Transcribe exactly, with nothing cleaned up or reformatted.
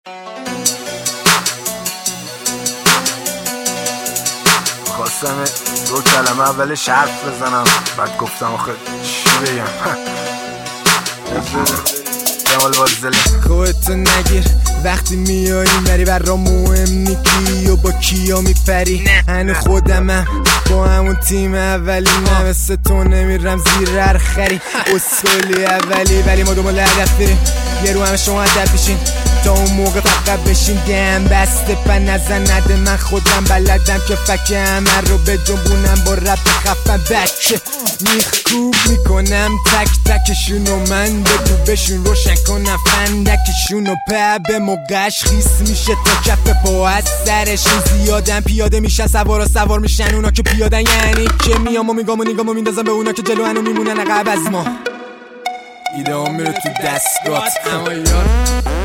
خواستم دو کلمه اولش حرف بزنم، بعد گفتم آخه چی بگم. جمال بازدلی خودتو نگیر وقتی میایی بری برا مهم نیکی و با کیا میپری. هنو خودمم با همون تیم اولی نه مثل تو نمیرم زیر هر خری. اصولی اولی ولی ما دوباره هدف داریم، یه رو همه شما هدف بشین تا اون موقع فقط بشین. دم بسته پا نزن نده، من خودم بلدم که فکر همه رو به جنبونم با رب خفن بچه. میخکوب میکنم تک تکشونو، من بگو بشون روشن کنم فندکشونو. په به موقعش خیس میشه تا کف پا از سرشون. زیادن پیاده میشن سوارا سوار میشن اونا که پیادن، یعنی که میام و میگام و نگام و میندازم به اونا که جلو هنو میمونن عقب از ما. ایده هم میره تو دستگات اما یار